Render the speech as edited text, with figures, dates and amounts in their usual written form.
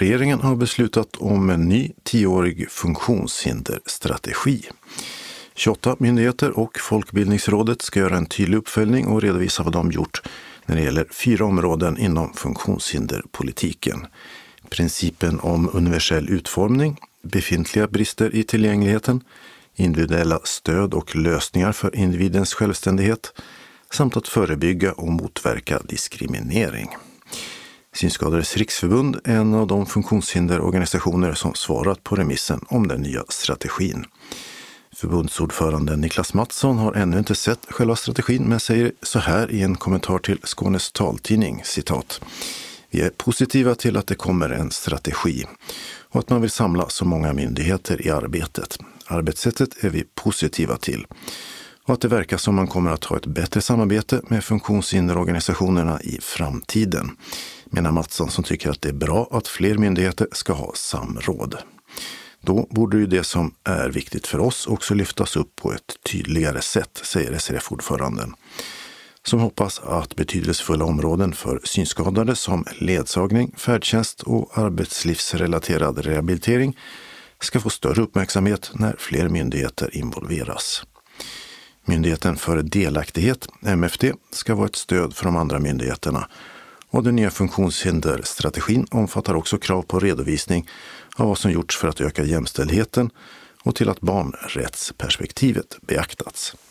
Regeringen har beslutat om en ny 10-årig funktionshinderstrategi. 28 myndigheter och Folkbildningsrådet ska göra en tydlig uppföljning och redovisa vad de gjort när det gäller 4 områden inom funktionshinderpolitiken. Principen om universell utformning, befintliga brister i tillgängligheten, individuella stöd och lösningar för individens självständighet samt att förebygga och motverka diskriminering. Synskadades riksförbund är en av de funktionshinderorganisationer som svarat på remissen om den nya strategin. Förbundsordföranden Niklas Mattsson har ännu inte sett själva strategin men säger så här i en kommentar till Skånes taltidning, citat: "Vi är positiva till att det kommer en strategi och att man vill samla så många myndigheter i arbetet. Arbetssättet är vi positiva till och att det verkar som man kommer att ha ett bättre samarbete med funktionshinderorganisationerna i framtiden", menar Mattsson, som tycker att det är bra att fler myndigheter ska ha samråd. Då borde ju det som är viktigt för oss också lyftas upp på ett tydligare sätt, säger SRF-ordföranden, som hoppas att betydelsefulla områden för synskadade som ledsagning, färdtjänst och arbetslivsrelaterad rehabilitering ska få större uppmärksamhet när fler myndigheter involveras. Myndigheten för delaktighet, MFD, ska vara ett stöd för de andra myndigheterna, och den nya funktionshinderstrategin omfattar också krav på redovisning av vad som gjorts för att öka jämställdheten och till att barnrättsperspektivet beaktats.